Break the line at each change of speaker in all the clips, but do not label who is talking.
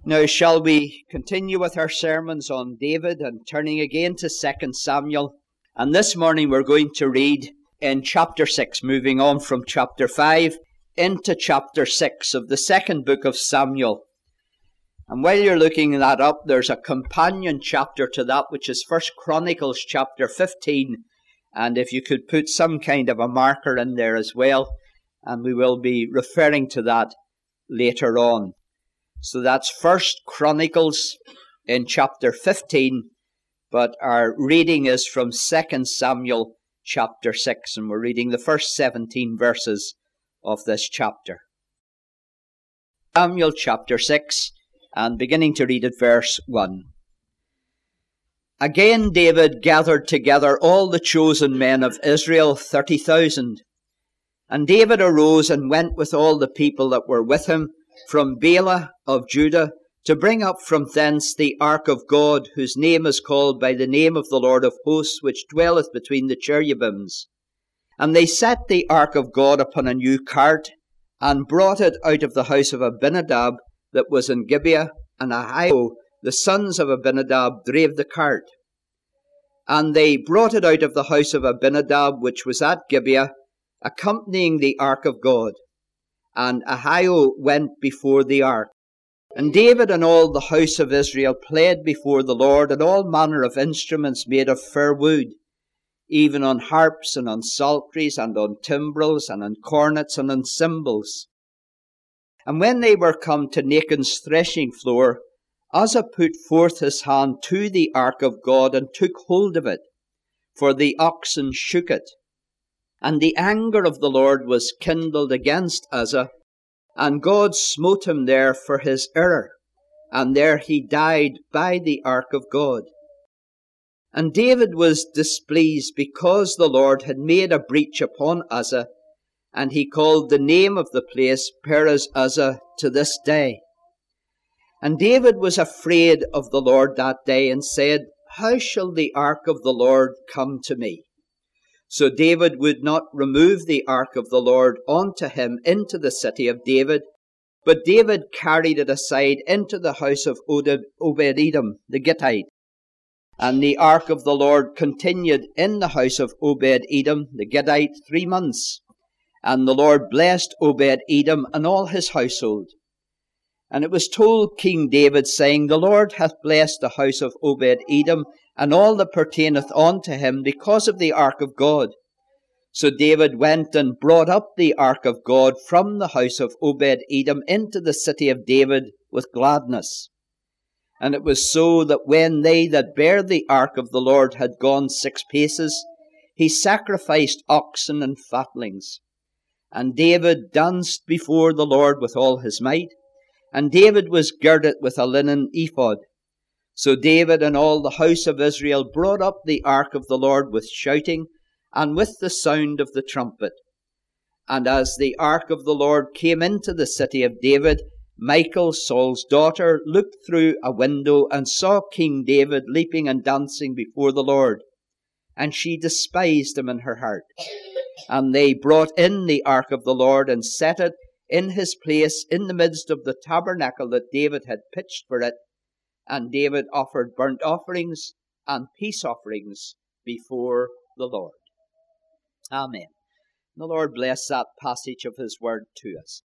Now shall we continue with our sermons on David and turning again to 2 Samuel. And this morning we're going to read in chapter 6, moving on from chapter 5 into chapter 6 of the second book of Samuel. And while you're looking that up, there's a companion chapter to that, which is 1 Chronicles chapter 15. And if you could put some kind of a marker in there as well, and we will be referring to that later on. So that's 1 Chronicles in chapter 15, but our reading is from 2 Samuel chapter 6, and we're reading the first 17 verses of this chapter. Samuel chapter 6, and beginning to read at verse 1. Again David gathered together all the chosen men of Israel, 30,000. And David arose and went with all the people that were with him from Bela of Judah, to bring up from thence the ark of God, whose name is called by the name of the Lord of hosts, which dwelleth between the cherubims. And they set the ark of God upon a new cart, and brought it out of the house of Abinadab that was in Gibeah, and Ahio, the sons of Abinadab, drave the cart. And they brought it out of the house of Abinadab, which was at Gibeah, accompanying the ark of God. And Ahio went before the ark. And David and all the house of Israel played before the Lord, and all manner of instruments made of fir wood, even on harps, and on psalteries, and on timbrels, and on cornets, and on cymbals. And when they were come to Nachon's threshing floor, Uzzah put forth his hand to the ark of God, and took hold of it, for the oxen shook it. And the anger of the Lord was kindled against Uzzah, and God smote him there for his error, and there he died by the ark of God. And David was displeased because the Lord had made a breach upon Uzzah, and he called the name of the place Perez Uzzah to this day. And David was afraid of the Lord that day, and said, How shall the ark of the Lord come to me? So David would not remove the ark of the Lord unto him into the city of David, but David carried it aside into the house of Obed-Edom the Gittite. And the ark of the Lord continued in the house of Obed-Edom the Gittite 3 months. And the Lord blessed Obed-Edom and all his household. And it was told King David, saying, The Lord hath blessed the house of Obed-Edom, and all that pertaineth unto him, because of the ark of God. So David went and brought up the ark of God from the house of Obed-Edom into the city of David with gladness. And it was so that when they that bare the ark of the Lord had gone 6 paces, he sacrificed oxen and fatlings. And David danced before the Lord with all his might, and David was girded with a linen ephod. So David and all the house of Israel brought up the ark of the Lord with shouting, and with the sound of the trumpet. And as the ark of the Lord came into the city of David, Michal, Saul's daughter, looked through a window, and saw King David leaping and dancing before the Lord. And she despised him in her heart. And they brought in the ark of the Lord, and set it in his place in the midst of the tabernacle that David had pitched for it. And David offered burnt offerings and peace offerings before the Lord. Amen. The Lord bless that passage of his word to us.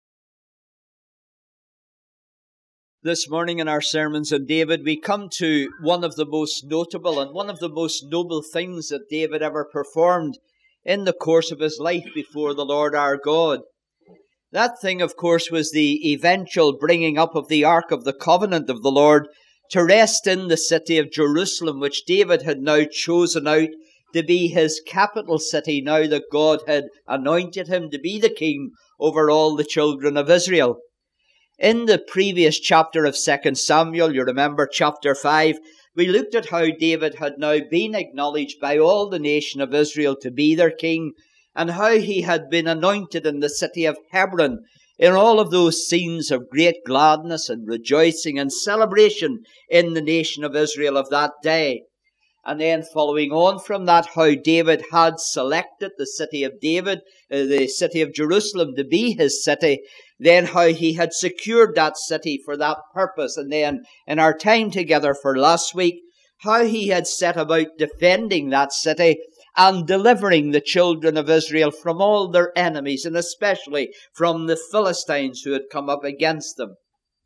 This morning in our sermons on David, we come to one of the most notable and one of the most noble things that David ever performed in the course of his life before the Lord our God. That thing, of course, was the eventual bringing up of the Ark of the Covenant of the Lord to rest in the city of Jerusalem, which David had now chosen out to be his capital city, now that God had anointed him to be the king over all the children of Israel. In the previous chapter of 2 Samuel, you remember chapter 5, we looked at how David had now been acknowledged by all the nation of Israel to be their king, and how he had been anointed in the city of Hebron, in all of those scenes of great gladness and rejoicing and celebration in the nation of Israel of that day. And then following on from that, how David had selected the city of David, the city of Jerusalem, to be his city. Then how he had secured that city for that purpose. And then in our time together for last week, how he had set about defending that city and delivering the children of Israel from all their enemies, and especially from the Philistines who had come up against them.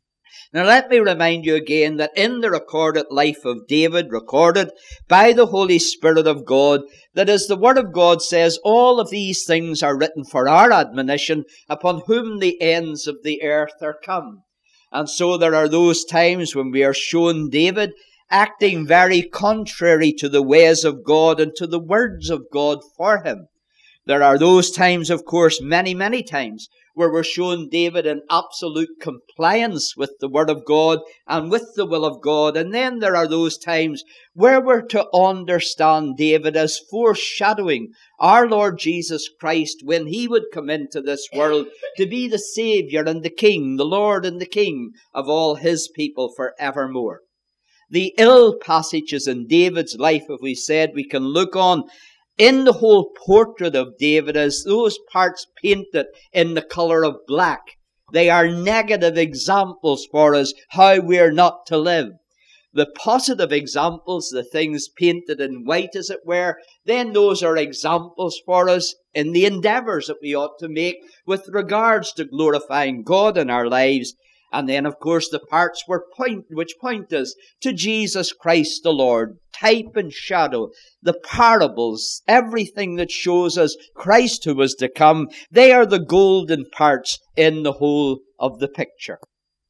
Now let me remind you again that in the recorded life of David, recorded by the Holy Spirit of God, that as the Word of God says, all of these things are written for our admonition, upon whom the ends of the earth are come. And so there are those times when we are shown David acting very contrary to the ways of God and to the words of God for him. There are those times, of course, many, many times, where we're shown David in absolute compliance with the Word of God and with the will of God. And then there are those times where we're to understand David as foreshadowing our Lord Jesus Christ when he would come into this world to be the Saviour and the King, the Lord and the King of all his people forevermore. The ill passages in David's life, as we said, we can look on in the whole portrait of David as those parts painted in the colour of black. They are negative examples for us how we are not to live. The positive examples, the things painted in white as it were, then those are examples for us in the endeavours that we ought to make with regards to glorifying God in our lives. And then, of course, the parts which point us to Jesus Christ the Lord, type and shadow, the parables, everything that shows us Christ who was to come, they are the golden parts in the whole of the picture.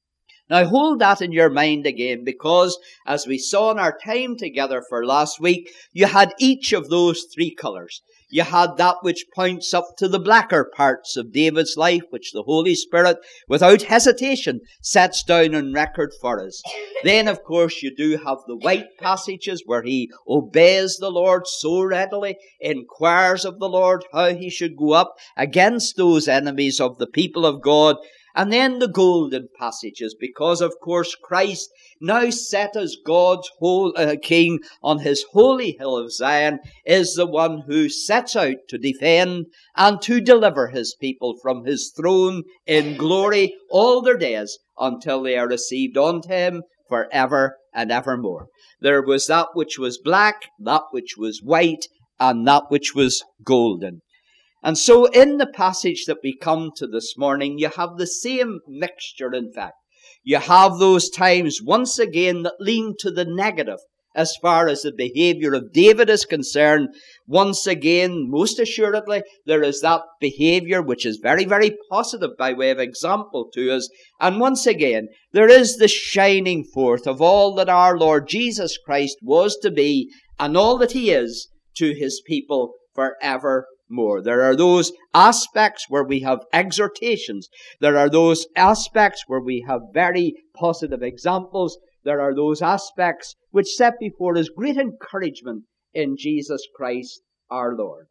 Now hold that in your mind again, because as we saw in our time together for last week, you had each of those three colours. You had that which points up to the blacker parts of David's life, which the Holy Spirit, without hesitation, sets down on record for us. Then, of course, you do have the white passages where he obeys the Lord so readily, inquires of the Lord how he should go up against those enemies of the people of God. And then the golden passages, because, of course, Christ, now set as God's King on his holy hill of Zion, is the one who sets out to defend and to deliver his people from his throne in glory all their days until they are received unto him forever and evermore. There was that which was black, that which was white, and that which was golden. And so in the passage that we come to this morning, you have the same mixture, in fact. You have those times, once again, that lean to the negative as far as the behaviour of David is concerned. Once again, most assuredly, there is that behaviour which is very, very positive by way of example to us. And once again, there is the shining forth of all that our Lord Jesus Christ was to be and all that he is to his people forever. There are those aspects where we have exhortations. There are those aspects where we have very positive examples. There are those aspects which set before us great encouragement in Jesus Christ our Lord.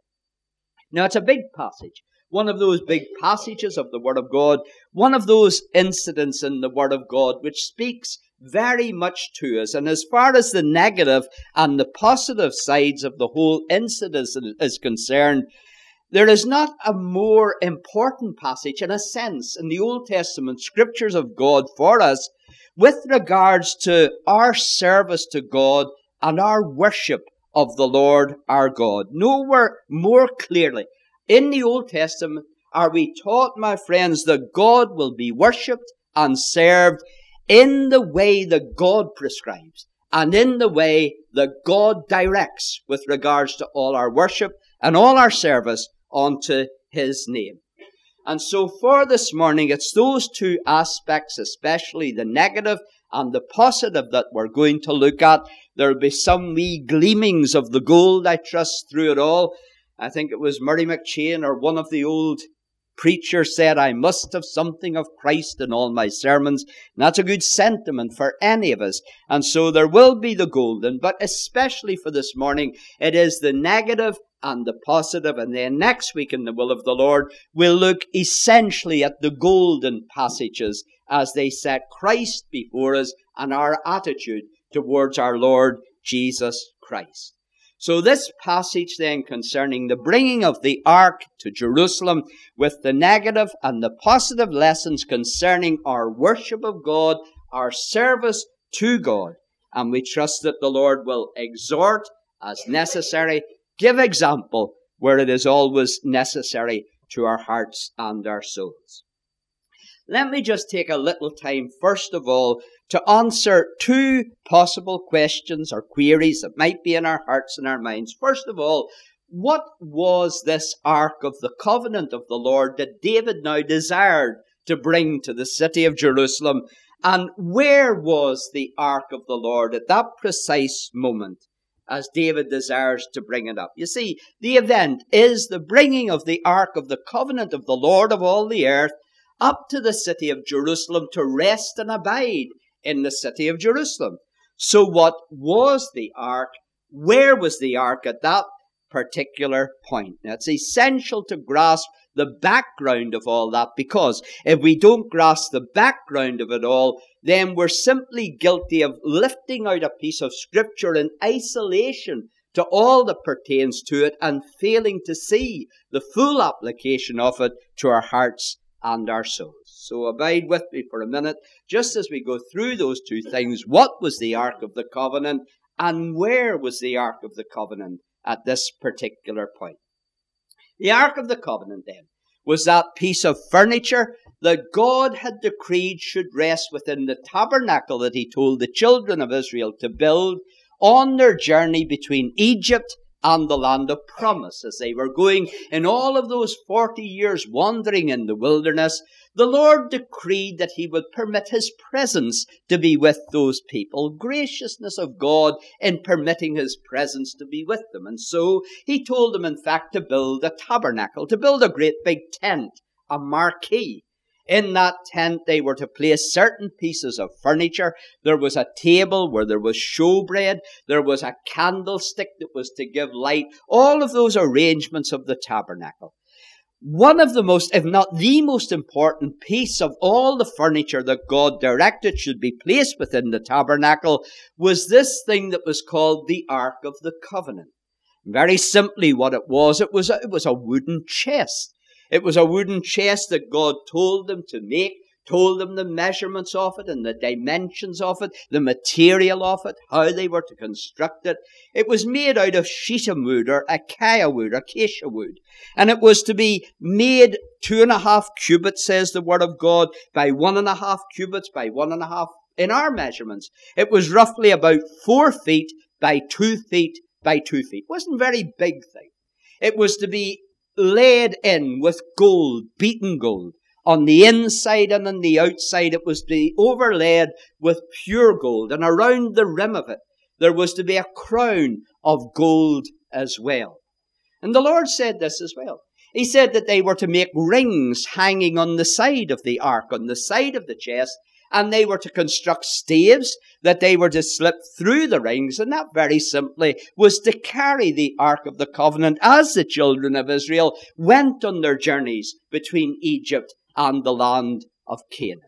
Now it's a big passage. One of those big passages of the Word of God. One of those incidents in the Word of God which speaks very much to us. And as far as the negative and the positive sides of the whole incident is concerned, there is not a more important passage, in a sense, in the Old Testament scriptures of God for us with regards to our service to God and our worship of the Lord our God. Nowhere more clearly in the Old Testament are we taught, my friends, that God will be worshipped and served in the way that God prescribes and in the way that God directs with regards to all our worship and all our service unto his name. And so for this morning, it's those two aspects, especially the negative and the positive, that we're going to look at. There'll be some wee gleamings of the gold, I trust, through it all. I think it was Murray McCheyne or one of the old preachers said, I must have something of Christ in all my sermons. And that's a good sentiment for any of us. And so there will be the golden, but especially for this morning, it is the negative and the positive. And then next week, in the will of the Lord, we'll look essentially at the golden passages as they set Christ before us and our attitude towards our Lord Jesus Christ. So this passage then concerning the bringing of the ark to Jerusalem, with the negative and the positive lessons concerning our worship of God, our service to God. And we trust that the Lord will exhort as necessary, give example where it is always necessary to our hearts and our souls. Let me just take a little time, first of all, to answer two possible questions or queries that might be in our hearts and our minds. First of all, what was this Ark of the Covenant of the Lord that David now desired to bring to the city of Jerusalem? And where was the Ark of the Lord at that precise moment as David desires to bring it up? You see, the event is the bringing of the Ark of the Covenant of the Lord of all the earth up to the city of Jerusalem to rest and abide in the city of Jerusalem. So what was the ark? Where was the ark at that particular point? Now, it's essential to grasp the background of all that, because if we don't grasp the background of it all, then we're simply guilty of lifting out a piece of scripture in isolation to all that pertains to it and failing to see the full application of it to our hearts and our souls. So abide with me for a minute, just as we go through those two things. What was the Ark of the Covenant, and where was the Ark of the Covenant at this particular point? The Ark of the Covenant, then, was that piece of furniture that God had decreed should rest within the tabernacle that he told the children of Israel to build on their journey between Egypt and the land of promise. As they were going in all of those 40 years wandering in the wilderness, the Lord decreed that he would permit his presence to be with those people, graciousness of God in permitting his presence to be with them. And so he told them, in fact, to build a tabernacle, to build a great big tent, a marquee. In that tent, they were to place certain pieces of furniture. There was a table where there was showbread. There was a candlestick that was to give light. All of those arrangements of the tabernacle. One of the most, if not the most important piece of all the furniture that God directed should be placed within the tabernacle was this thing that was called the Ark of the Covenant. Very simply what it was a wooden chest. It was a wooden chest that God told them to make, told them the measurements of it and the dimensions of it, the material of it, how they were to construct it. It was made out of shittim wood or acacia wood. And it was to be made 2.5 cubits, says the Word of God, by 1.5 cubits by 1.5 in our measurements. It was roughly about 4 feet by 2 feet by 2 feet. It wasn't a very big thing. It was to be laid in with gold, beaten gold. On the inside and on the outside, it was to be overlaid with pure gold. And around the rim of it, there was to be a crown of gold as well. And the Lord said this as well. He said that they were to make rings hanging on the side of the ark, on the side of the chest, and they were to construct staves that they were to slip through the rings, and that very simply was to carry the Ark of the Covenant as the children of Israel went on their journeys between Egypt and the land of Canaan.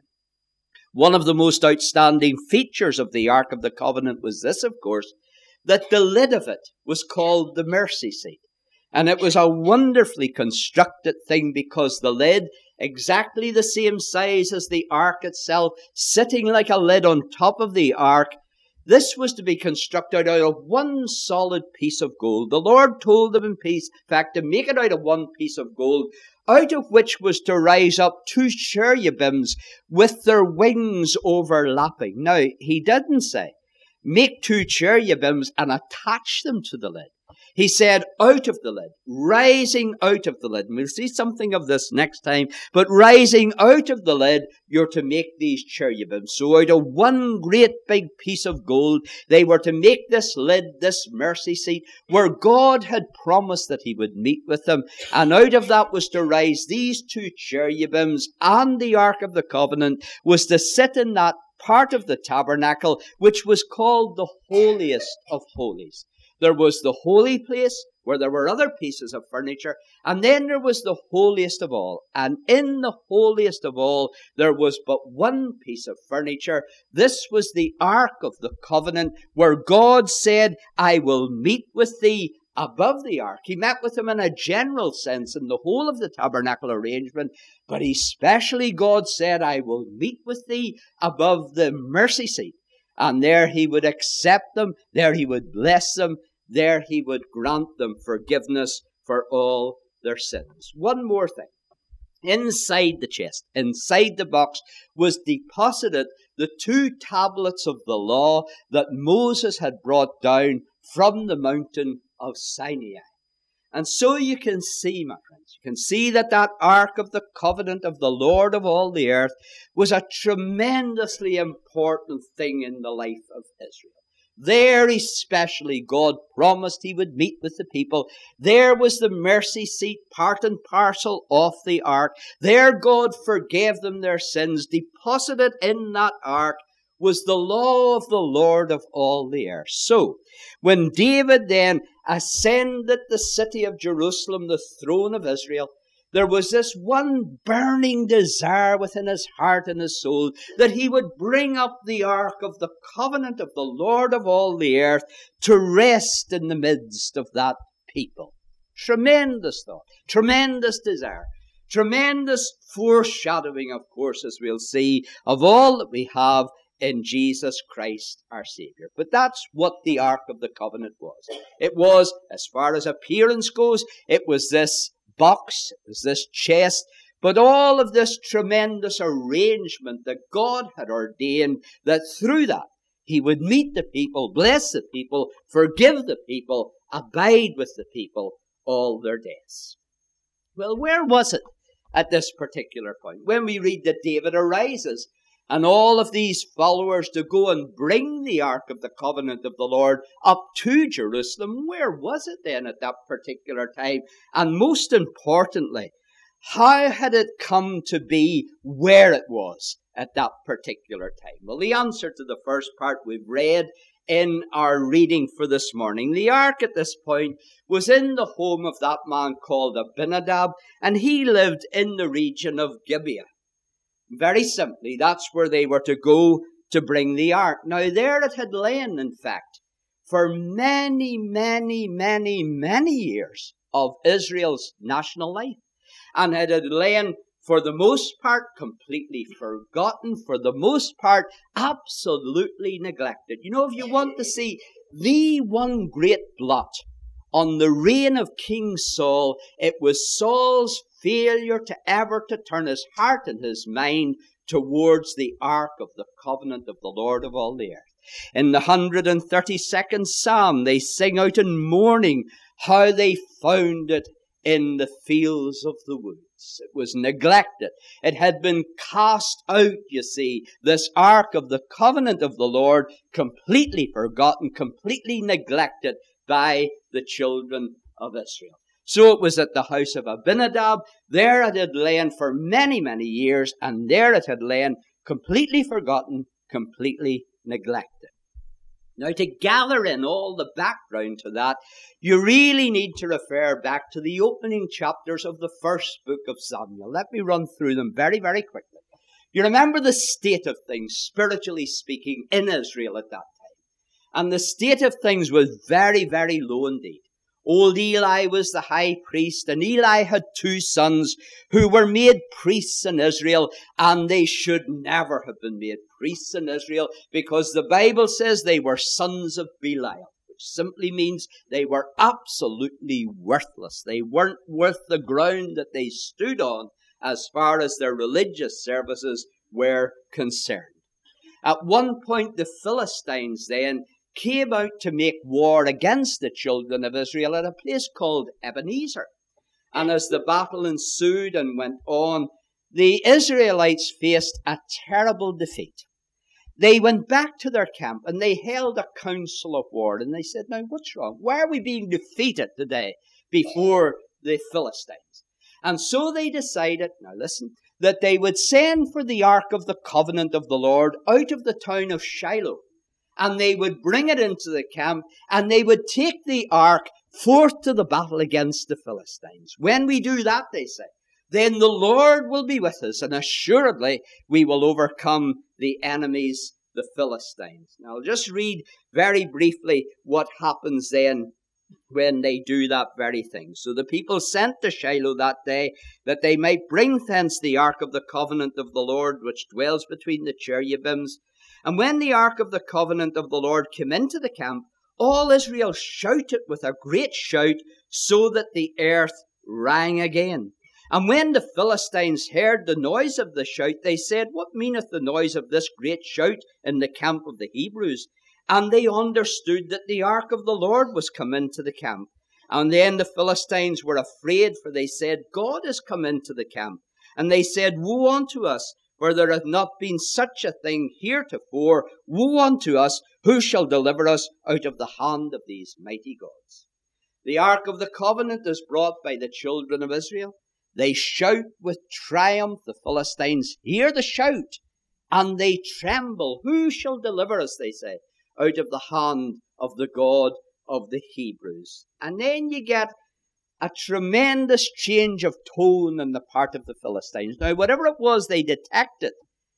One of the most outstanding features of the Ark of the Covenant was this, of course, that the lid of it was called the mercy seat. And it was a wonderfully constructed thing, because the lid, exactly the same size as the ark itself, sitting like a lid on top of the ark, this was to be constructed out of one solid piece of gold. The Lord told them in fact to make it out of one piece of gold, out of which was to rise up 2 cherubims with their wings overlapping. Now, he didn't say, make 2 cherubims and attach them to the lid. He said, out of the lid, rising out of the lid. And we'll see something of this next time. But rising out of the lid, you're to make these cherubims. So out of one great big piece of gold, they were to make this lid, this mercy seat, where God had promised that he would meet with them. And out of that was to rise these 2 cherubims, and the Ark of the Covenant was to sit in that part of the tabernacle, which was called the holiest of holies. There was the holy place where there were other pieces of furniture. And then there was the holiest of all. And in the holiest of all, there was but one piece of furniture. This was the Ark of the Covenant, where God said, I will meet with thee above the ark. He met with him in a general sense in the whole of the tabernacle arrangement, but especially God said, I will meet with thee above the mercy seat. And there he would accept them, there he would bless them, there he would grant them forgiveness for all their sins. One more thing. Inside the chest, inside the box, was deposited the 2 tablets of the law that Moses had brought down from the mountain of Sinai. And so you can see, my friends, you can see that that Ark of the Covenant of the Lord of all the earth was a tremendously important thing in the life of Israel. There especially God promised he would meet with the people. There was the mercy seat, part and parcel of the ark. There God forgave them their sins. Deposited in that ark was the law of the Lord of all the earth. So, when David then ascended the city of Jerusalem, the throne of Israel, there was this one burning desire within his heart and his soul that he would bring up the ark of the covenant of the Lord of all the earth to rest in the midst of that people. Tremendous thought, tremendous desire, tremendous foreshadowing, of course, as we'll see, of all that we have in Jesus Christ our Savior. But that's what the Ark of the Covenant was. It was, as far as appearance goes, it was this box, it was this chest, but all of this tremendous arrangement that God had ordained, that through that he would meet the people, bless the people, forgive the people, abide with the people all their days. Well, where was it at this particular point? When we read that David arises and all of these followers to go and bring the Ark of the Covenant of the Lord up to Jerusalem, where was it then at that particular time? And most importantly, how had it come to be where it was at that particular time? Well, the answer to the first part we've read in our reading for this morning. The ark at this point was in the home of that man called Abinadab, and he lived in the region of Gibeah. Very simply, that's where they were to go to bring the ark. Now, there it had lain, in fact, for many, many, many, many years of Israel's national life. And it had lain, for the most part, completely forgotten, for the most part, absolutely neglected. You know, if you want to see the one great blot on the reign of King Saul, it was Saul's failure to ever to turn his heart and his mind towards the Ark of the Covenant of the Lord of all the earth. In the 132nd Psalm, they sing out in mourning how they found it in the fields of the woods. It was neglected. It had been cast out, you see, this Ark of the Covenant of the Lord, completely forgotten, completely neglected by the children of Israel. So it was at the house of Abinadab. There it had lain for many, many years, and there it had lain completely forgotten, completely neglected. Now, to gather in all the background to that, you really need to refer back to the opening chapters of the first book of Samuel. Let me run through them very, very quickly. You remember the state of things, spiritually speaking, in Israel at that time. And the state of things was very, very low indeed. Old Eli was the high priest, and Eli had 2 sons who were made priests in Israel, and they should never have been made priests in Israel, because the Bible says they were sons of Belial, which simply means they were absolutely worthless. They weren't worth the ground that they stood on as far as their religious services were concerned. At one point, the Philistines then came out to make war against the children of Israel at a place called Ebenezer. And as the battle ensued and went on, the Israelites faced a terrible defeat. They went back to their camp and they held a council of war, and they said, now what's wrong? Why are we being defeated today before the Philistines? And so they decided, now listen, that they would send for the Ark of the Covenant of the Lord out of the town of Shiloh. And they would bring it into the camp, and they would take the ark forth to the battle against the Philistines. When we do that, they say, then the Lord will be with us, and assuredly we will overcome the enemies, the Philistines. Now, I'll just read very briefly what happens then when they do that very thing. So the people sent to Shiloh that day, that they might bring thence the ark of the covenant of the Lord, which dwells between the cherubims. And when the ark of the covenant of the Lord came into the camp, all Israel shouted with a great shout, so that the earth rang again. And when the Philistines heard the noise of the shout, they said, What meaneth the noise of this great shout in the camp of the Hebrews? And they understood that the ark of the Lord was come into the camp. And then the Philistines were afraid, for they said, God is come into the camp. And they said, Woe unto us, for there hath not been such a thing heretofore. Woe unto us, who shall deliver us out of the hand of these mighty gods? The ark of the covenant is brought by the children of Israel. They shout with triumph. The Philistines hear the shout, and they tremble. Who shall deliver us, they say, out of the hand of the God of the Hebrews? And then you get a tremendous change of tone on the part of the Philistines. Now, whatever it was they detected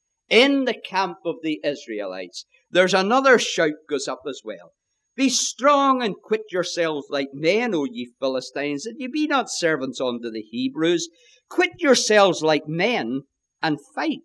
in the camp of the Israelites, there's another shout goes up as well. Be strong and quit yourselves like men, O ye Philistines, that ye be not servants unto the Hebrews. Quit yourselves like men and fight.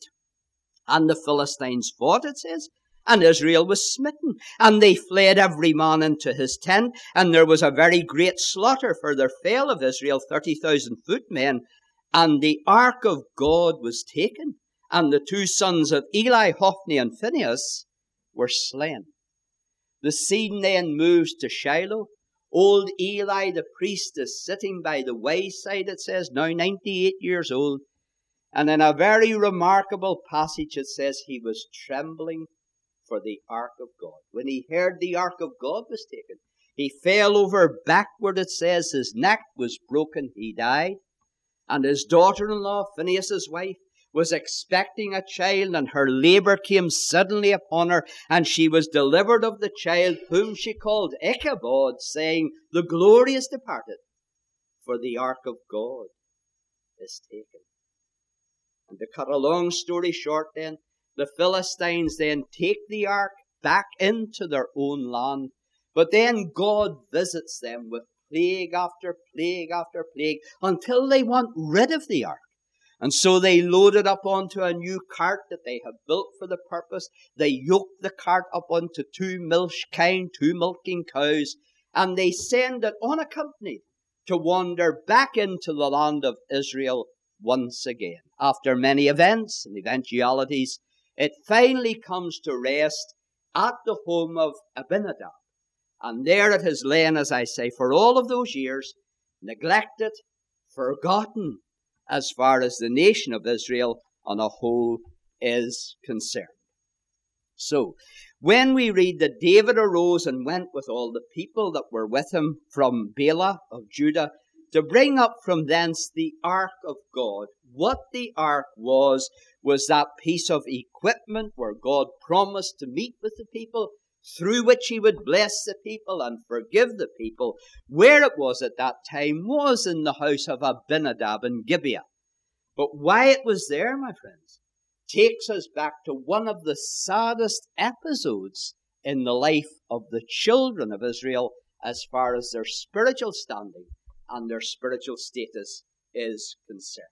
And the Philistines fought, it says, and Israel was smitten. And they fled every man into his tent, and there was a very great slaughter, for there fell of Israel 30,000 footmen. And the ark of God was taken, and the two sons of Eli, Hophni and Phinehas, were slain. The scene then moves to Shiloh. Old Eli, the priest, is sitting by the wayside, it says, now 98 years old. And in a very remarkable passage, it says he was trembling for the ark of God. When he heard the ark of God was taken, he fell over backward, it says. His neck was broken. He died. And his daughter-in-law, Phinehas' wife, was expecting a child, and her labour came suddenly upon her, and she was delivered of the child, whom she called Ichabod, saying, The glory is departed, for the ark of God is taken. And to cut a long story short then, the Philistines then take the ark back into their own land, but then God visits them with plague after plague after plague, until they want rid of the ark. And so they load it up onto a new cart that they have built for the purpose. They yoke the cart up onto two milking cows, and they send it unaccompanied to wander back into the land of Israel once again. After many events and eventualities, it finally comes to rest at the home of Abinadab. And there it has lain, as I say, for all of those years, neglected, forgotten, as far as the nation of Israel on a whole is concerned. So, when we read that David arose and went with all the people that were with him from Bela of Judah to bring up from thence the ark of God, what the ark was that piece of equipment where God promised to meet with the people, through which he would bless the people and forgive the people. Where it was at that time was in the house of Abinadab in Gibeah. But why it was there, my friends, takes us back to one of the saddest episodes in the life of the children of Israel as far as their spiritual standing and their spiritual status is concerned.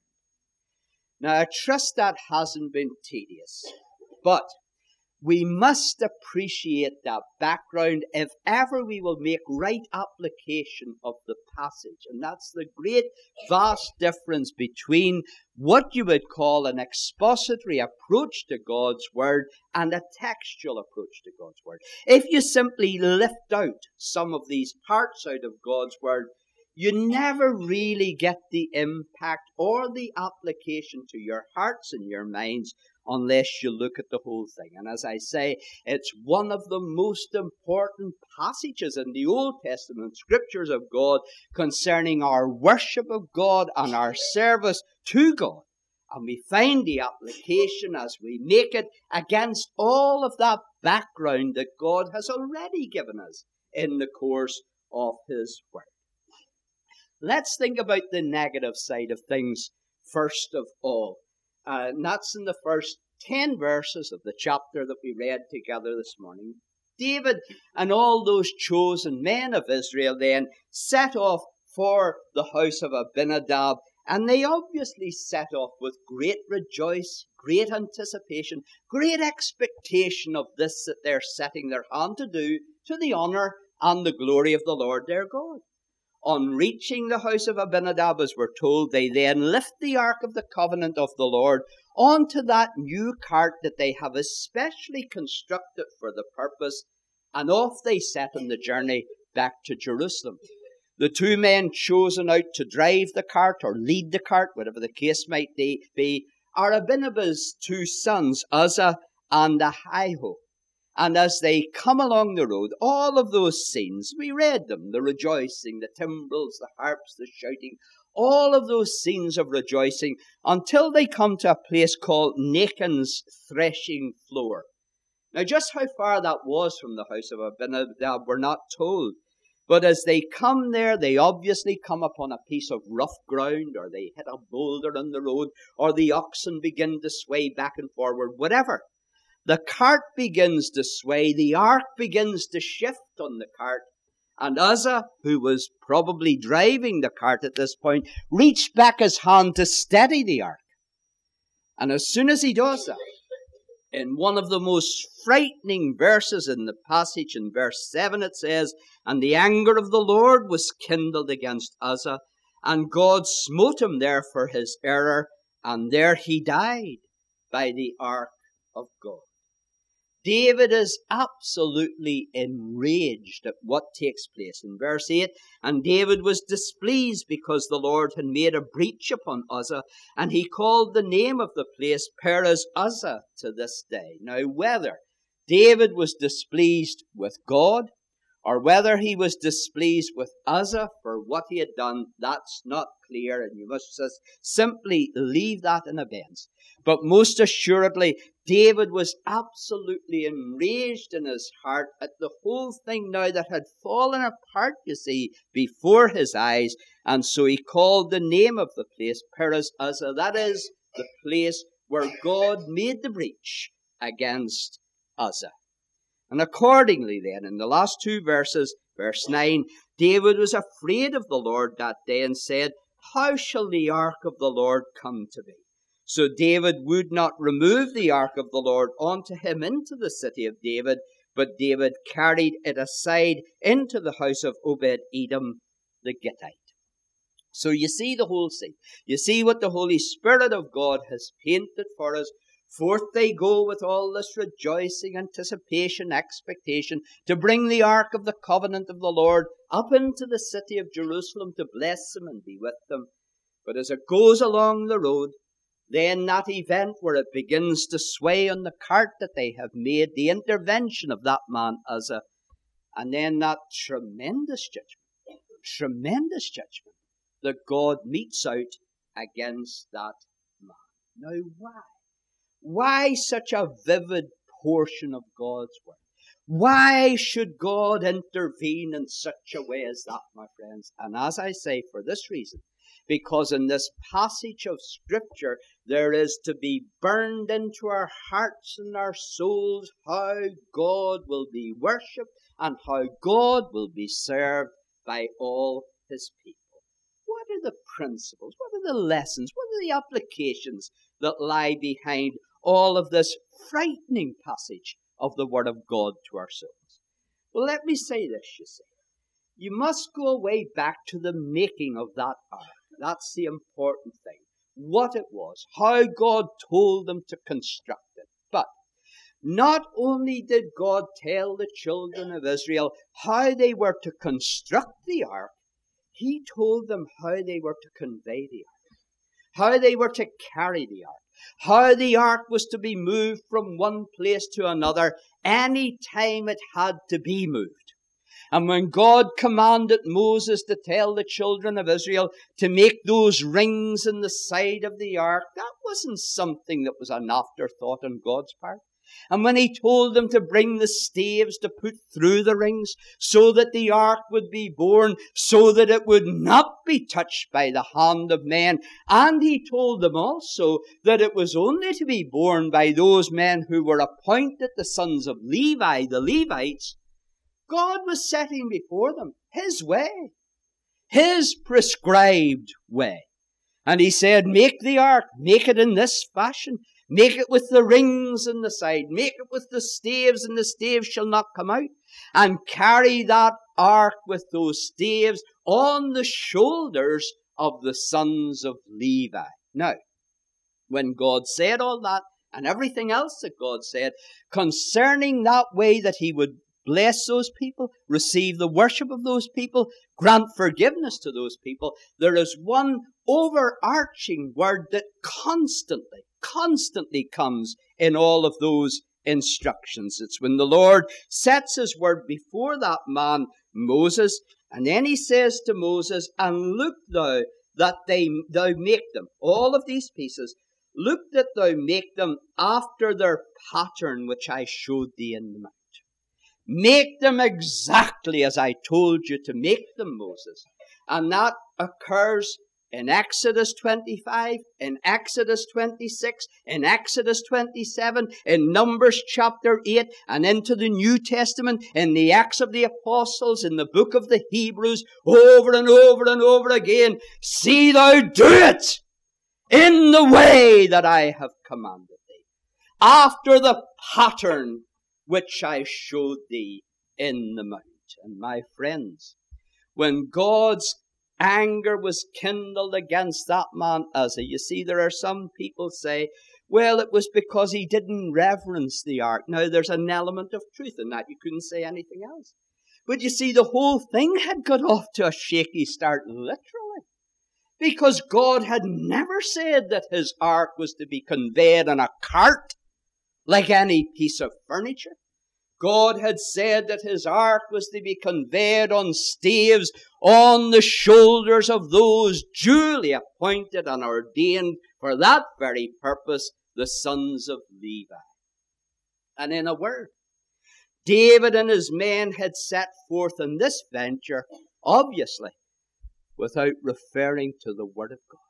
Now, I trust that hasn't been tedious, but we must appreciate that background if ever we will make right application of the passage. And that's the great, vast difference between what you would call an expository approach to God's Word and a textual approach to God's Word. If you simply lift out some of these parts out of God's Word, you never really get the impact or the application to your hearts and your minds unless you look at the whole thing. And as I say, it's one of the most important passages in the Old Testament scriptures of God concerning our worship of God and our service to God. And we find the application as we make it against all of that background that God has already given us in the course of His Word. let's think about the negative side of things first of all. And that's in the first 10 verses of the chapter that we read together this morning. David and all those chosen men of Israel then set off for the house of Abinadab, and they obviously set off with great rejoice, great anticipation, great expectation of this that they're setting their hand to do to the honour and the glory of the Lord their God. On reaching the house of Abinadab, as we're told, they then lift the Ark of the Covenant of the Lord onto that new cart that they have especially constructed for the purpose, and off they set on the journey back to Jerusalem. The two men chosen out to drive the cart or lead the cart, whatever the case might be, are Abinadab's two sons, Uzzah and Ahio. And as they come along the road, all of those scenes, we read them, the rejoicing, the timbrels, the harps, the shouting, all of those scenes of rejoicing, until they come to a place called Nachon's threshing floor. Now, just how far that was from the house of Abinadab, we're not told. But as they come there, they obviously come upon a piece of rough ground, or they hit a boulder on the road, or the oxen begin to sway back and forward, whatever. The cart begins to sway, the ark begins to shift on the cart, and Uzzah, who was probably driving the cart at this point, reached back his hand to steady the ark. And as soon as he does that, in one of the most frightening verses in the passage, in verse 7, it says, "And the anger of the Lord was kindled against Uzzah, and God smote him there for his error, and there he died by the ark of God." David is absolutely enraged at what takes place. In verse 8, "And David was displeased because the Lord had made a breach upon Uzzah, and he called the name of the place Perez Uzzah to this day." Now, whether David was displeased with God, or whether he was displeased with Uzzah for what he had done, that's not clear, and you must just simply leave that in abeyance. But most assuredly, David was absolutely enraged in his heart at the whole thing now that had fallen apart, you see, before his eyes. And so he called the name of the place Perez Uzzah. That is the place where God made the breach against Uzzah. And accordingly then, in the last two verses, verse 9, David was afraid of the Lord that day and said, "How shall the ark of the Lord come to me?" So David would not remove the ark of the Lord unto him into the city of David, but David carried it aside into the house of Obed-Edom the Gittite. So you see the whole scene. You see what the Holy Spirit of God has painted for us. Forth they go with all this rejoicing, anticipation, expectation, to bring the ark of the covenant of the Lord up into the city of Jerusalem to bless them and be with them. But as it goes along the road, then that event where it begins to sway on the cart that they have made, the intervention of that man Uzzah, and then that tremendous judgment that God metes out against that man. Now, why? Why such a vivid portion of God's word? Why should God intervene in such a way as that, my friends? And as I say, for this reason, because in this passage of Scripture, there is to be burned into our hearts and our souls how God will be worshipped and how God will be served by all his people. What are the principles? What are the lessons? What are the applications that lie behind all of this frightening passage of the Word of God to our souls? Well, let me say this, you see. You must go way back to the making of that ark. That's the important thing. What it was, how God told them to construct it. But not only did God tell the children of Israel how they were to construct the ark, he told them how they were to convey the ark, how they were to carry the ark, how the ark was to be moved from one place to another any time it had to be moved. And when God commanded Moses to tell the children of Israel to make those rings in the side of the ark, that wasn't something that was an afterthought on God's part. And when he told them to bring the staves to put through the rings, so that the ark would be borne, so that it would not be touched by the hand of men, and he told them also that it was only to be borne by those men who were appointed the sons of Levi, the Levites, God was setting before them his way, his prescribed way. And he said, make the ark, make it in this fashion. Make it with the rings in the side. Make it with the staves, and the staves shall not come out. And carry that ark with those staves on the shoulders of the sons of Levi. Now, when God said all that, and everything else that God said, concerning that way that he would bless those people, receive the worship of those people, grant forgiveness to those people, there is one overarching word that constantly comes in all of those instructions. It's when the Lord sets his word before that man, Moses, and then he says to Moses, and look thou that thou make them, all of these pieces, look that thou make them after their pattern which I showed thee in the mount. Make them exactly as I told you to make them, Moses. And that occurs in Exodus 25, in Exodus 26, in Exodus 27, in Numbers chapter 8, and into the New Testament, in the Acts of the Apostles, in the book of the Hebrews, over and over and over again. See thou do it in the way that I have commanded thee, after the pattern which I showed thee in the mount. And my friends, when God's anger was kindled against that man Uzzah, you see, there are some people say, well, it was because he didn't reverence the ark. Now, there's an element of truth in that. You couldn't say anything else. But you see, the whole thing had got off to a shaky start, literally. Because God had never said that his ark was to be conveyed on a cart like any piece of furniture. God had said that his ark was to be conveyed on staves on the shoulders of those duly appointed and ordained for that very purpose, the sons of Levi. And in a word, David and his men had set forth in this venture, obviously, without referring to the Word of God,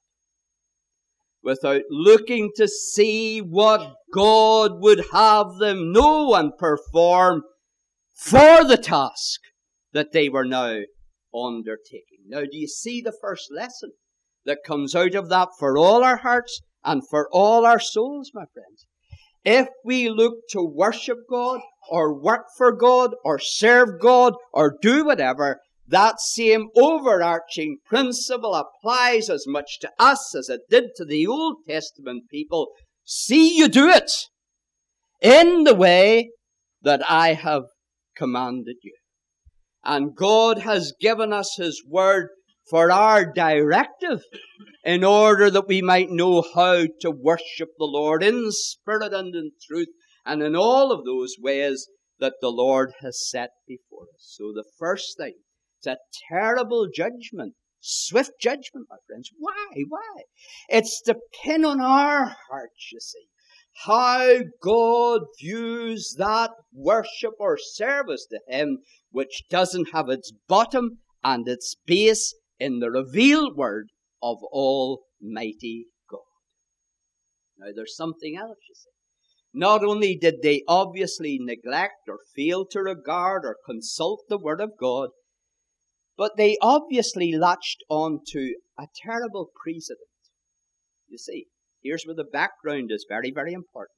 without looking to see what God would have them know and perform for the task that they were now undertaking. Now, do you see the first lesson that comes out of that for all our hearts and for all our souls, my friends? If we look to worship God or work for God or serve God or do whatever, that same overarching principle applies as much to us as it did to the Old Testament people. See you do it in the way that I have commanded you. And God has given us his word for our directive in order that we might know how to worship the Lord in spirit and in truth and in all of those ways that the Lord has set before us. So the first thing, it's a terrible judgment, swift judgment, my friends. Why? It's the pin on our hearts, you see. How God views that worship or service to him which doesn't have its bottom and its base in the revealed word of Almighty God. Now there's something else, you see. Not only did they obviously neglect or fail to regard or consult the Word of God, but they obviously latched on to a terrible precedent. You see, here's where the background is very, very important.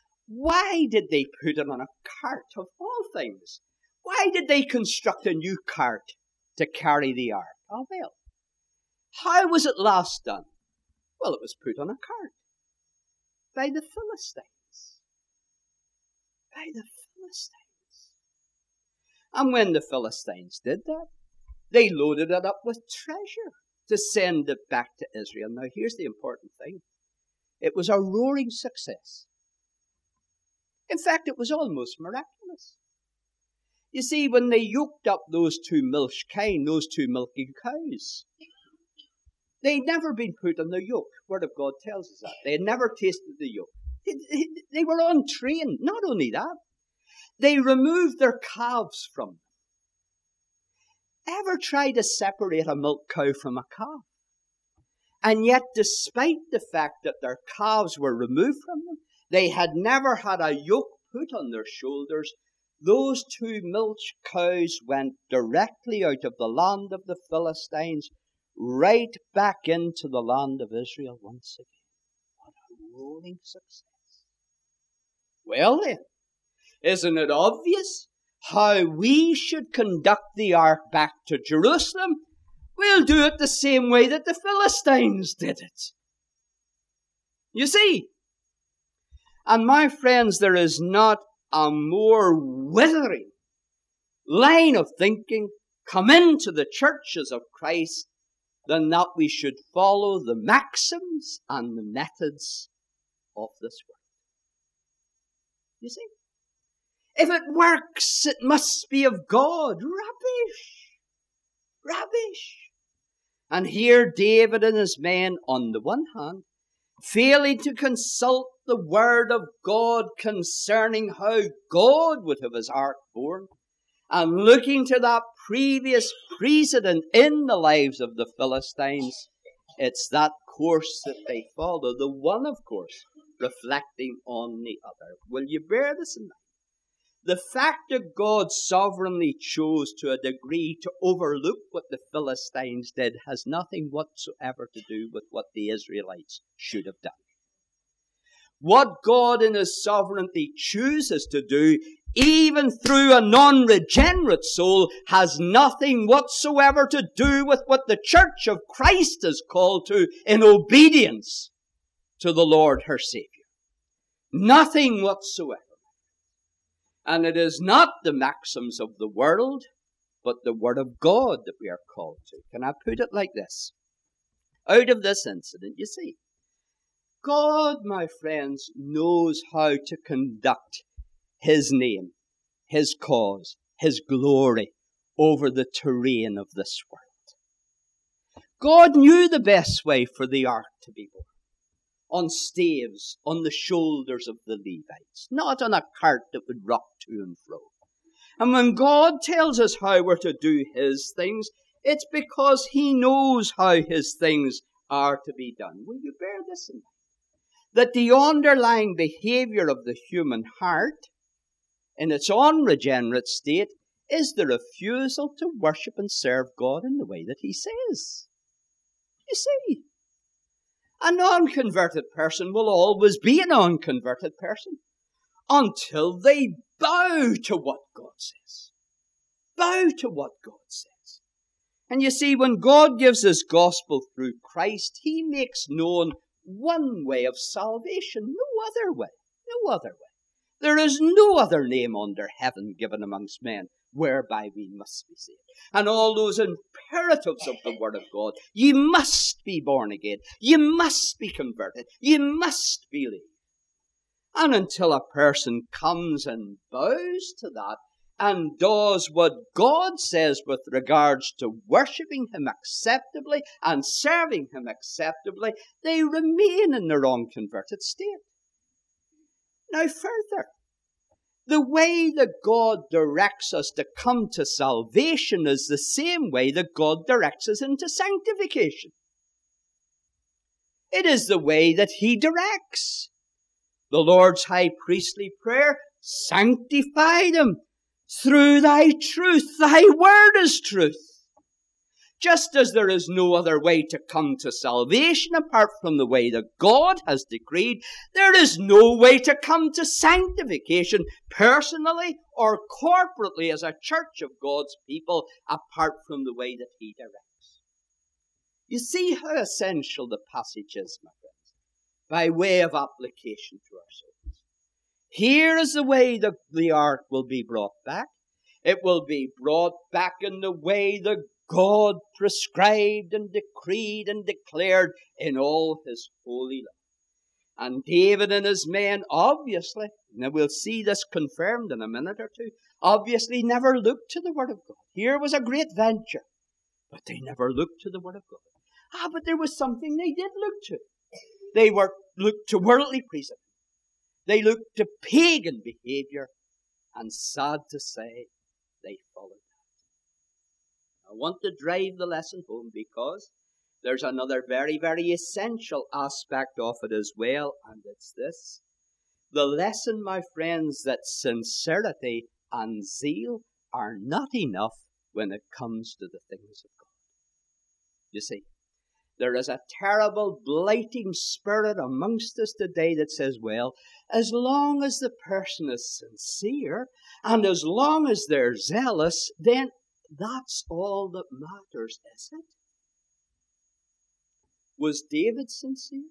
Why did they put it on a cart of all things? Why did they construct a new cart to carry the ark? Oh, well, how was it last done? Well, it was put on a cart by the Philistines. By the Philistines. And when the Philistines did that, they loaded it up with treasure to send it back to Israel. Now, here's the important thing. It was a roaring success. In fact, it was almost miraculous. You see, when they yoked up those two milch kine, those two milking cows, they'd never been put on the yoke. Word of God tells us that. They had never tasted the yoke. They were untrained. Not only that, they removed their calves from them. Ever try to separate a milk cow from a calf? And yet, despite the fact that their calves were removed from them, they had never had a yoke put on their shoulders. Those two milch cows went directly out of the land of the Philistines, right back into the land of Israel once again. What a rolling success. Well then, isn't it obvious how we should conduct the ark back to Jerusalem? We'll do it the same way that the Philistines did it. You see, and my friends, there is not a more withering line of thinking come into the churches of Christ than that we should follow the maxims and the methods of this world. You see, if it works, it must be of God. Rubbish. And here David and his men, on the one hand, failing to consult the word of God concerning how God would have his ark borne, and looking to that previous precedent in the lives of the Philistines, it's that course that they follow, the one, of course, reflecting on the other. Will you bear this in mind? The fact that God sovereignly chose to a degree to overlook what the Philistines did has nothing whatsoever to do with what the Israelites should have done. What God in his sovereignty chooses to do, even through a non-regenerate soul, has nothing whatsoever to do with what the Church of Christ is called to in obedience to the Lord her Savior. Nothing whatsoever. And it is not the maxims of the world, but the Word of God that we are called to. Can I put it like this? Out of this incident, you see, God, my friends, knows how to conduct his name, his cause, his glory over the terrain of this world. God knew the best way for the ark to be borne. On staves, on the shoulders of the Levites, not on a cart that would rock to and fro. And when God tells us how we're to do his things, it's because he knows how his things are to be done. Will you bear this in mind? That the underlying behavior of the human heart, in its unregenerate state, is the refusal to worship and serve God in the way that he says. You see, a non-converted person will always be a non-converted person until they bow to what God says. Bow to what God says. And you see, when God gives his gospel through Christ, he makes known one way of salvation, no other way. No other way. There is no other name under heaven given amongst men whereby we must be saved. And all those imperatives of the Word of God, you must be born again, you must be converted, you must believe. And until a person comes and bows to that and does what God says with regards to worshipping him acceptably and serving him acceptably, they remain in their unconverted state. Now further, the way that God directs us to come to salvation is the same way that God directs us into sanctification. It is the way that he directs. The Lord's high priestly prayer, sanctify them through thy truth. Thy word is truth. Just as there is no other way to come to salvation apart from the way that God has decreed, there is no way to come to sanctification personally or corporately as a church of God's people apart from the way that he directs. You see how essential the passage is, my friends, by way of application to our souls. Here is the way that the ark will be brought back. It will be brought back in the way that God prescribed and decreed and declared in all his holy law. And David and his men obviously, now we'll see this confirmed in a minute or two, obviously never looked to the Word of God. Here was a great venture, but they never looked to the Word of God. But there was something they did look to. They looked to worldly precedent. They looked to pagan behavior, and sad to say, they followed that. I want to drive the lesson home because there's another very, very essential aspect of it as well, and it's this. The lesson, my friends, that sincerity and zeal are not enough when it comes to the things of God. You see, there is a terrible blighting spirit amongst us today that says, well, as long as the person is sincere and as long as they're zealous, then that's all that matters, is it? Was David sincere?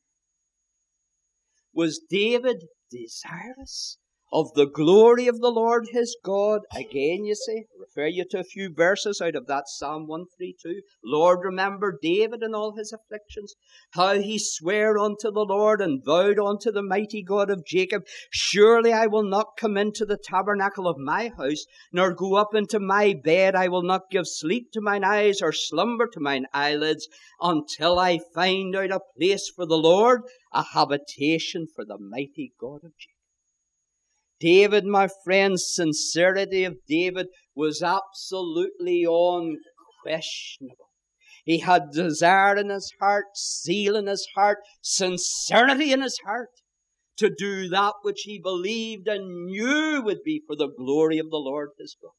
Was David desirous of the glory of the Lord his God? Again, you see, refer you to a few verses out of that Psalm 132. Lord, remember David and all his afflictions, how he sware unto the Lord and vowed unto the mighty God of Jacob, surely I will not come into the tabernacle of my house, nor go up into my bed. I will not give sleep to mine eyes or slumber to mine eyelids until I find out a place for the Lord, a habitation for the mighty God of Jacob. David, my friends, sincerity of David was absolutely unquestionable. He had desire in his heart, zeal in his heart, sincerity in his heart to do that which he believed and knew would be for the glory of the Lord his God.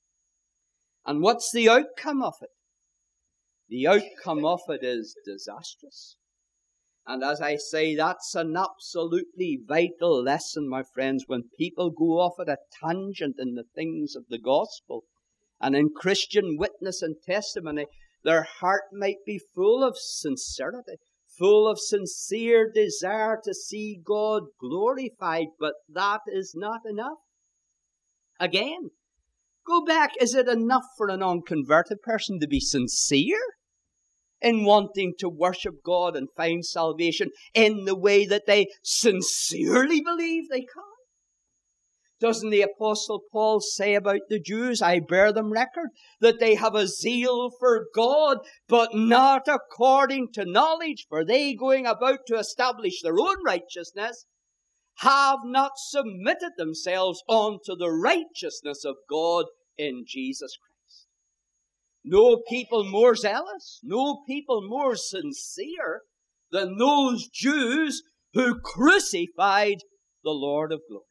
And what's the outcome of it? The outcome of it is disastrous. And as I say, that's an absolutely vital lesson, my friends, when people go off at a tangent in the things of the gospel and in Christian witness and testimony. Their heart might be full of sincerity, full of sincere desire to see God glorified, but that is not enough. Again, go back. Is it enough for an unconverted person to be sincere in wanting to worship God and find salvation in the way that they sincerely believe they can? Doesn't the Apostle Paul say about the Jews, I bear them record, that they have a zeal for God, but not according to knowledge, for they, going about to establish their own righteousness, have not submitted themselves unto the righteousness of God in Jesus Christ. No people more zealous, no people more sincere than those Jews who crucified the Lord of glory.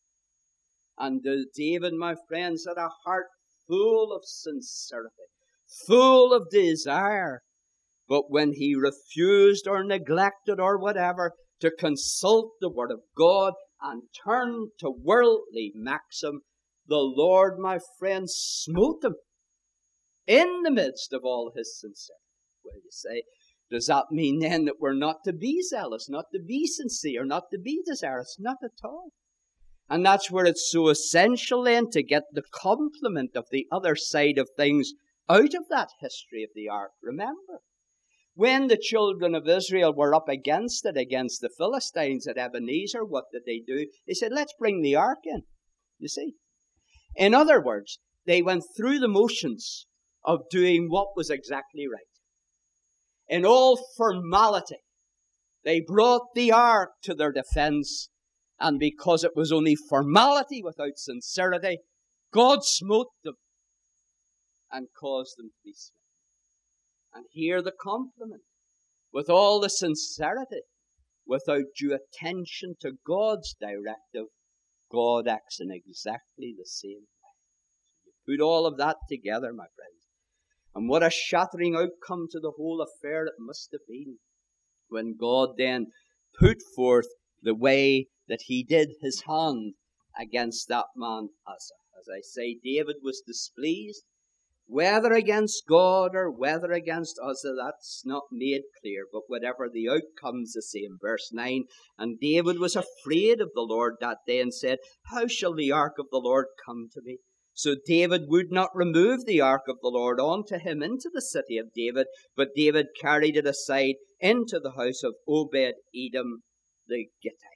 And David, my friends, had a heart full of sincerity, full of desire. But when he refused or neglected or whatever to consult the Word of God and turned to worldly maxim, the Lord, my friends, smote him in the midst of all his sincerity. Well, you say, does that mean then that we're not to be zealous, not to be sincere, not to be desirous? Not at all. And that's where it's so essential then to get the complement of the other side of things out of that history of the ark. Remember, when the children of Israel were up against it, against the Philistines at Ebenezer, what did they do? They said, let's bring the ark in. You see? In other words, they went through the motions of doing what was exactly right. In all formality, they brought the ark to their defense, and because it was only formality without sincerity, God smote them and caused them to be smitten. And here the compliment, with all the sincerity, without due attention to God's directive, God acts in exactly the same way. You put all of that together, my friends, and what a shattering outcome to the whole affair it must have been when God then put forth the way that he did his hand against that man Uzzah. As I say, David was displeased, whether against God or whether against Uzzah, that's not made clear, but whatever the outcome's the same. Verse 9, and David was afraid of the Lord that day and said, how shall the ark of the Lord come to me? So David would not remove the ark of the Lord unto him into the city of David, but David carried it aside into the house of Obed-Edom the Gittite.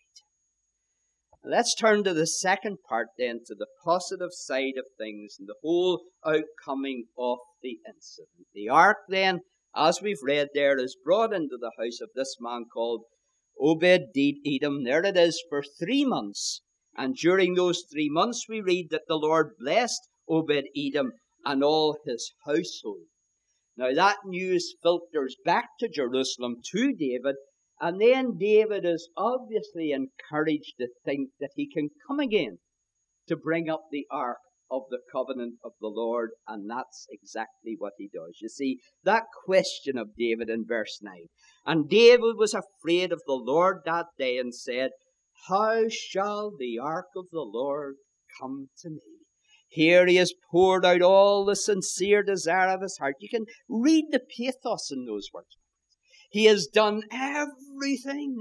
Let's turn to the second part then, to the positive side of things and the whole outcoming of the incident. The ark then, as we've read there, is brought into the house of this man called Obed-Edom, there it is, for 3 months. And during those 3 months we read that the Lord blessed Obed-Edom and all his household. Now that news filters back to Jerusalem to David, and then David is obviously encouraged to think that he can come again to bring up the ark of the covenant of the Lord, and that's exactly what he does. You see, that question of David in verse 9. And David was afraid of the Lord that day and said, how shall the ark of the Lord come to me? Here he has poured out all the sincere desire of his heart. You can read the pathos in those words. He has done everything,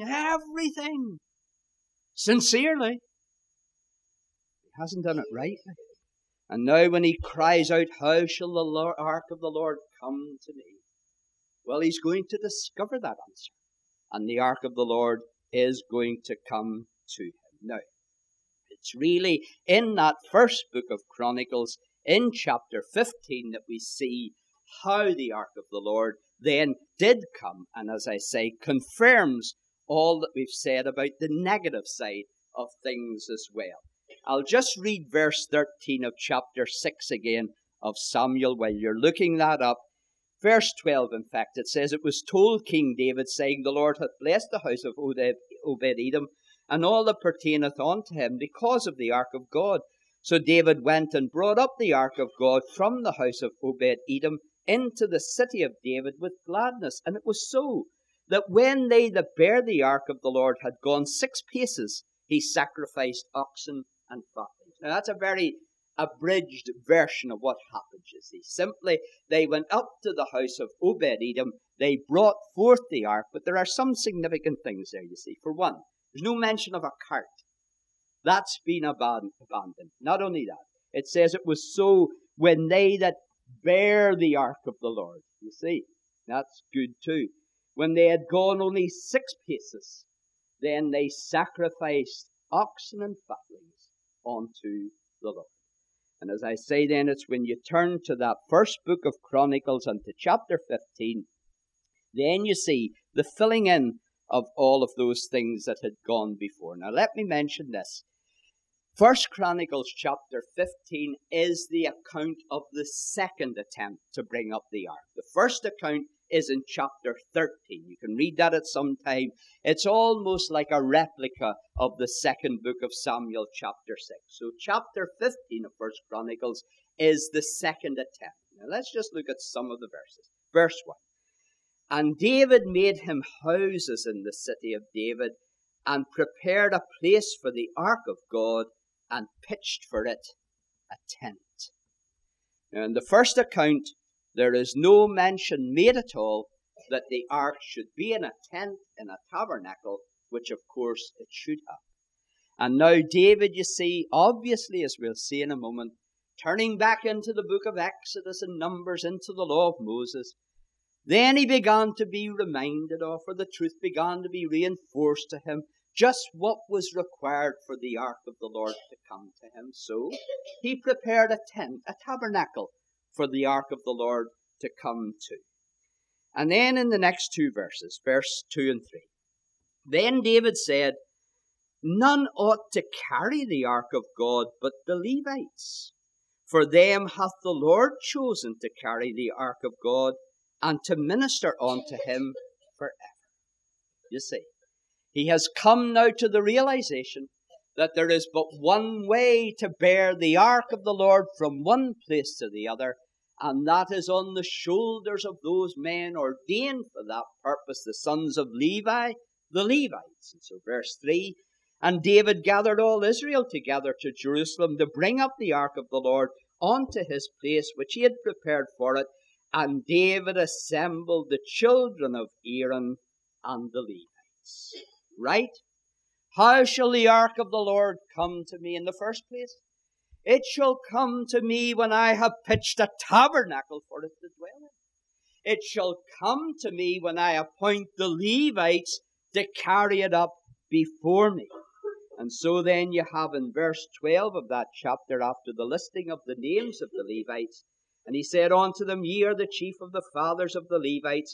sincerely. He hasn't done it rightly. And now when he cries out, how shall the ark of the Lord come to me? Well, he's going to discover that answer. And the ark of the Lord is going to come to him. Now, it's really in that first book of Chronicles, in chapter 15, that we see how the ark of the Lord then did come, and as I say, confirms all that we've said about the negative side of things as well. I'll just read verse 13 of chapter 6 again of Samuel while you're looking that up. Verse 12, in fact, it says, it was told King David, saying, the Lord hath blessed the house of Obed-Edom, and all that pertaineth unto him, because of the ark of God. So David went and brought up the ark of God from the house of Obed-Edom into the city of David with gladness. And it was so, that when they that bare the ark of the Lord had gone 6 paces, he sacrificed oxen and fatlings. Now that's a very abridged version of what happened, you see. Simply, they went up to the house of Obed-Edom, they brought forth the ark, but there are some significant things there, you see. For one, there's no mention of a cart. That's been abandoned. Not only that, it says it was so when they that bare the ark of the Lord. You see, that's good too. When they had gone only 6 paces, then they sacrificed oxen and fatlings unto the Lord. And as I say then, it's when you turn to that first book of Chronicles and to chapter 15, then you see the filling in of all of those things that had gone before. Now let me mention this. First Chronicles chapter 15 is the account of the second attempt to bring up the ark. The first account is in chapter 13. You can read that at some time. It's almost like a replica of the second book of Samuel chapter 6. So chapter 15 of First Chronicles is the second attempt. Now let's just look at some of the verses. Verse 1. And David made him houses in the city of David, and prepared a place for the ark of God, and pitched for it a tent. Now in the first account, there is no mention made at all that the ark should be in a tent, in a tabernacle, which of course it should have. And now David, you see, obviously, as we'll see in a moment, turning back into the book of Exodus and Numbers, into the law of Moses, then he began to be reminded of, or the truth began to be reinforced to him, just what was required for the ark of the Lord to come to him. So he prepared a tent, a tabernacle, for the ark of the Lord to come to. And then in the next 2 verses, verse 2 and 3, then David said, none ought to carry the ark of God but the Levites. For them hath the Lord chosen to carry the ark of God, and to minister unto him forever. You see, he has come now to the realization that there is but one way to bear the ark of the Lord from one place to the other, and that is on the shoulders of those men ordained for that purpose, the sons of Levi, the Levites. And so verse 3, and David gathered all Israel together to Jerusalem to bring up the ark of the Lord unto his place which he had prepared for it. And David assembled the children of Aaron and the Levites. Right? How shall the ark of the Lord come to me in the first place? It shall come to me when I have pitched a tabernacle for it to dwell in. It shall come to me when I appoint the Levites to carry it up before me. And so then you have in verse 12 of that chapter, after the listing of the names of the Levites, and he said unto them, ye are the chief of the fathers of the Levites,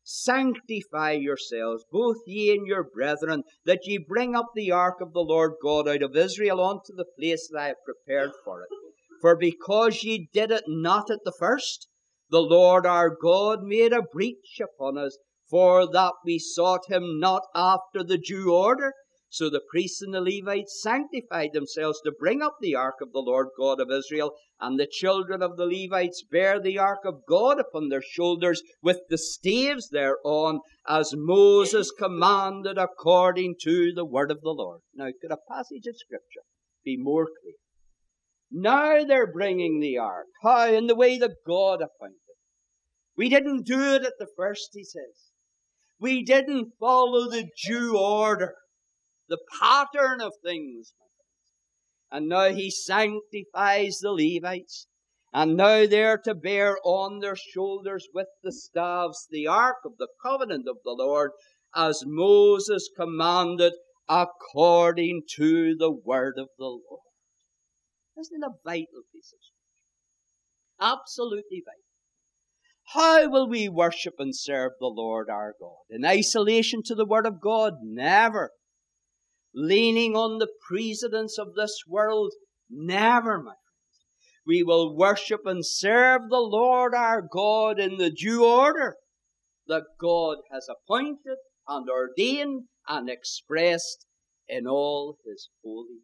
sanctify yourselves, both ye and your brethren, that ye bring up the ark of the Lord God out of Israel unto the place that I have prepared for it. For because ye did it not at the first, the Lord our God made a breach upon us, for that we sought him not after the due order. So the priests and the Levites sanctified themselves to bring up the ark of the Lord God of Israel, and the children of the Levites bare the ark of God upon their shoulders with the staves thereon, as Moses commanded according to the word of the Lord. Now, could a passage of Scripture be more clear? Now they're bringing the ark. How? In the way that God appointed. We didn't do it at the first, he says. We didn't follow the due order, the pattern of things. And now he sanctifies the Levites. And now they're to bear on their shoulders with the staves the ark of the covenant of the Lord, as Moses commanded according to the word of the Lord. Isn't it a vital piece of scripture? Absolutely vital. How will we worship and serve the Lord our God? In isolation to the word of God? Never. Leaning on the precedents of this world? Never, my friends. We will worship and serve the Lord our God in the due order that God has appointed and ordained and expressed in all his holy word.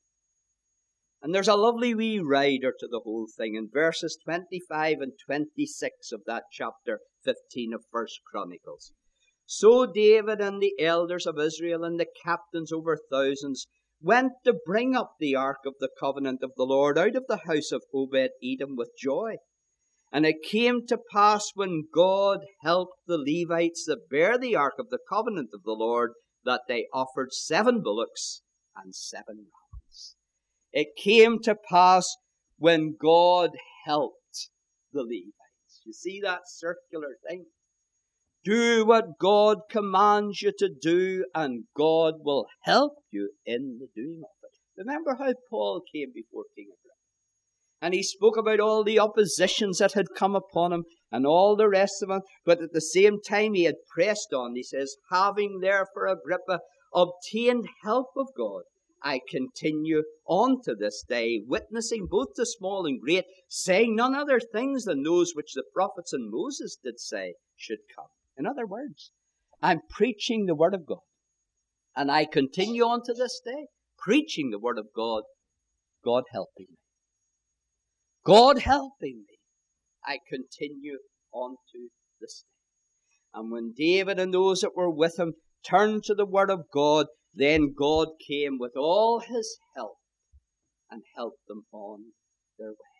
And there's a lovely wee rider to the whole thing in verses 25 and 26 of that chapter 15 of 1 Chronicles. So David and the elders of Israel and the captains over thousands went to bring up the ark of the covenant of the Lord out of the house of Obed-Edom with joy. And it came to pass when God helped the Levites that bear the ark of the covenant of the Lord, that they offered 7 bullocks and 7 rams. It came to pass when God helped the Levites. You see that circular thing? Do what God commands you to do, and God will help you in the doing of it. Remember how Paul came before King Agrippa, and he spoke about all the oppositions that had come upon him and all the rest of them, but at the same time he had pressed on. He says, having therefore, Agrippa, obtained help of God, I continue on to this day, witnessing both to small and great, saying none other things than those which the prophets and Moses did say should come. In other words, I'm preaching the word of God. And I continue on to this day, preaching the word of God, God helping me. God helping me. I continue on to this day. And when David and those that were with him turned to the word of God, then God came with all his help and helped them on their way.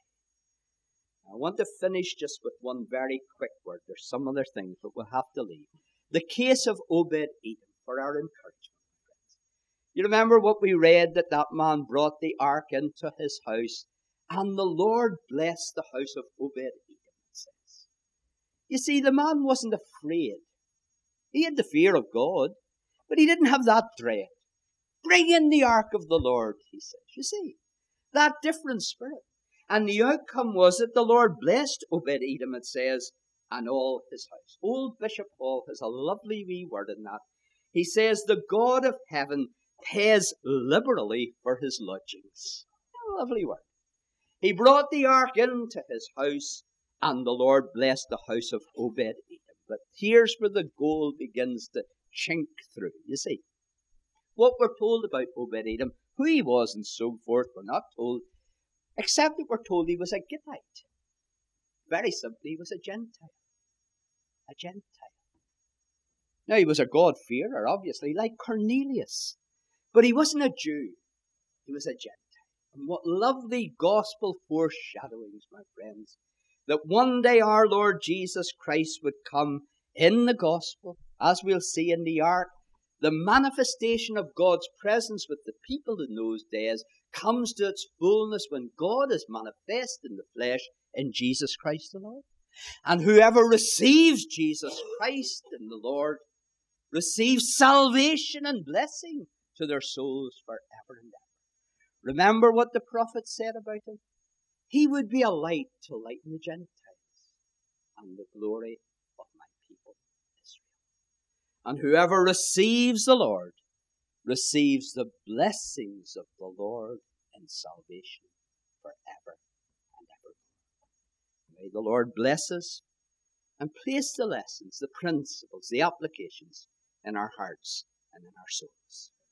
I want to finish just with one very quick word. There's some other things, but we'll have to leave. The case of Obed-Edom for our encouragement, friends. You remember what we read, that man brought the ark into his house, and the Lord blessed the house of Obed-Edom, it says. You see, the man wasn't afraid. He had the fear of God, but he didn't have that dread. Bring in the ark of the Lord, he says. You see, that different spirit. And the outcome was that the Lord blessed Obed-Edom, it says, and all his house. Old Bishop Hall has a lovely wee word in that. He says, the God of heaven pays liberally for his lodgings. A lovely word. He brought the ark into his house, and the Lord blessed the house of Obed-Edom. But here's where the gold begins to chink through. You see, what we're told about Obed-Edom, who he was and so forth, we're not told, except that we're told he was a Gittite. Very simply, he was a Gentile. A Gentile. Now, he was a God-fearer, obviously, like Cornelius. But he wasn't a Jew. He was a Gentile. And what lovely gospel foreshadowings, my friends, that one day our Lord Jesus Christ would come in the gospel, as we'll see in the ark. The manifestation of God's presence with the people in those days comes to its fullness when God is manifest in the flesh in Jesus Christ the Lord. And whoever receives Jesus Christ in the Lord receives salvation and blessing to their souls forever and ever. Remember what the prophet said about him? He would be a light to lighten the Gentiles and the glory of my people Israel. And whoever receives the Lord receives the blessings of the Lord in salvation forever and ever. May the Lord bless us and place the lessons, the principles, the applications in our hearts and in our souls.